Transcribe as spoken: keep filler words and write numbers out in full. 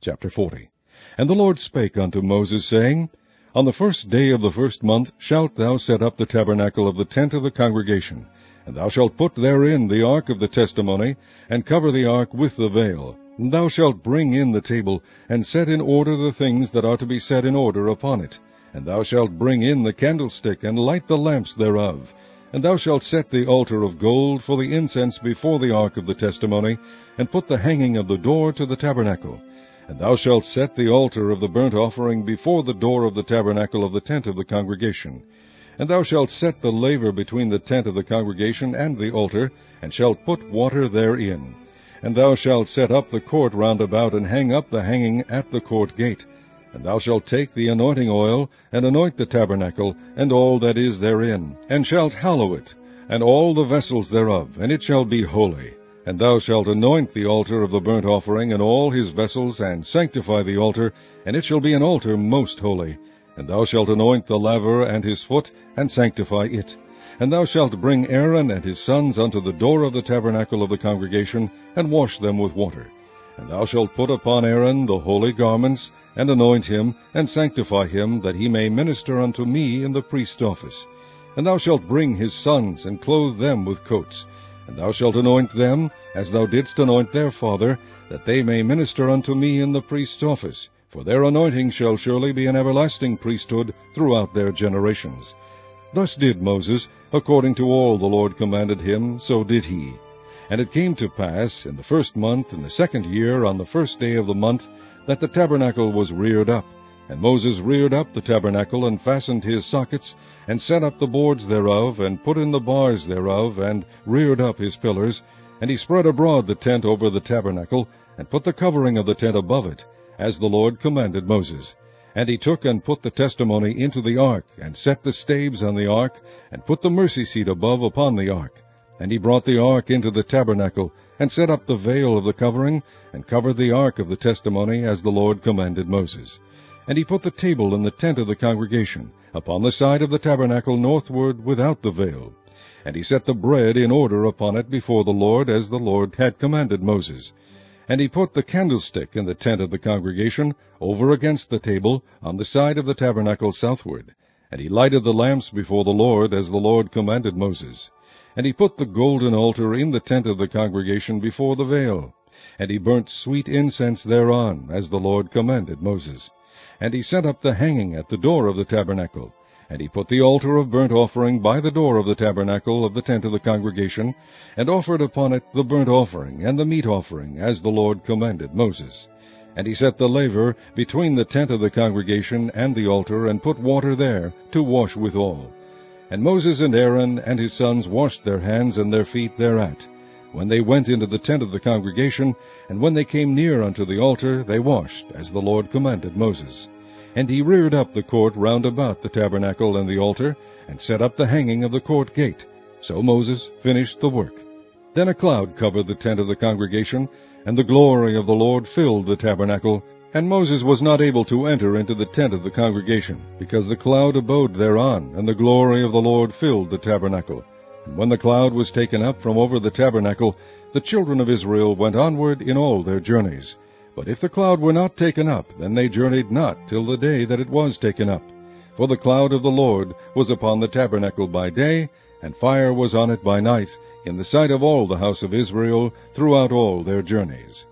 Chapter forty. And the Lord spake unto Moses, saying, On the first day of the first month shalt thou set up the tabernacle of the tent of the congregation, and thou shalt put therein the ark of the testimony, and cover the ark with the veil. And thou shalt bring in the table, and set in order the things that are to be set in order upon it. And thou shalt bring in the candlestick, and light the lamps thereof. And thou shalt set the altar of gold for the incense before the ark of the testimony, and put the hanging of the door to the tabernacle. And thou shalt set the altar of the burnt offering before the door of the tabernacle of the tent of the congregation. And thou shalt set the laver between the tent of the congregation and the altar, and shalt put water therein. And thou shalt set up the court round about, and hang up the hanging at the court gate. And thou shalt take the anointing oil, and anoint the tabernacle, and all that is therein, and shalt hallow it, and all the vessels thereof, and it shall be holy. And thou shalt anoint the altar of the burnt offering, and all his vessels, and sanctify the altar, and it shall be an altar most holy. And thou shalt anoint the laver and his foot, and sanctify it. And thou shalt bring Aaron and his sons unto the door of the tabernacle of the congregation, and wash them with water. And thou shalt put upon Aaron the holy garments, and anoint him, and sanctify him, that he may minister unto me in the priest's office. And thou shalt bring his sons, and clothe them with coats. And thou shalt anoint them, as thou didst anoint their father, that they may minister unto me in the priest's office. For their anointing shall surely be an everlasting priesthood throughout their generations. Thus did Moses, according to all the Lord commanded him, so did he. And it came to pass, in the first month, in the second year, on the first day of the month, that the tabernacle was reared up. And Moses reared up the tabernacle, and fastened his sockets, and set up the boards thereof, and put in the bars thereof, and reared up his pillars. And he spread abroad the tent over the tabernacle, and put the covering of the tent above it, as the Lord commanded Moses. And he took and put the testimony into the ark, and set the staves on the ark, and put the mercy seat above upon the ark. And he brought the ark into the tabernacle, and set up the veil of the covering, and covered the ark of the testimony, as the Lord commanded Moses. And he put the table in the tent of the congregation, upon the side of the tabernacle northward without the veil. And he set the bread in order upon it before the Lord, as the Lord had commanded Moses. And he put the candlestick in the tent of the congregation, over against the table, on the side of the tabernacle southward. And he lighted the lamps before the Lord, as the Lord commanded Moses. And he put the golden altar in the tent of the congregation before the veil. And he burnt sweet incense thereon, as the Lord commanded Moses. And he set up the hanging at the door of the tabernacle. And he put the altar of burnt offering by the door of the tabernacle of the tent of the congregation, and offered upon it the burnt offering and the meat offering, as the Lord commanded Moses. And he set the laver between the tent of the congregation and the altar, and put water there, to wash withal. And Moses and Aaron and his sons washed their hands and their feet thereat, when they went into the tent of the congregation, and when they came near unto the altar, they washed, as the Lord commanded Moses. And he reared up the court round about the tabernacle and the altar, and set up the hanging of the court gate. So Moses finished the work. Then a cloud covered the tent of the congregation, and the glory of the Lord filled the tabernacle. And Moses was not able to enter into the tent of the congregation, because the cloud abode thereon, and the glory of the Lord filled the tabernacle. And when the cloud was taken up from over the tabernacle, the children of Israel went onward in all their journeys. But if the cloud were not taken up, then they journeyed not till the day that it was taken up. For the cloud of the Lord was upon the tabernacle by day, and fire was on it by night, in the sight of all the house of Israel throughout all their journeys.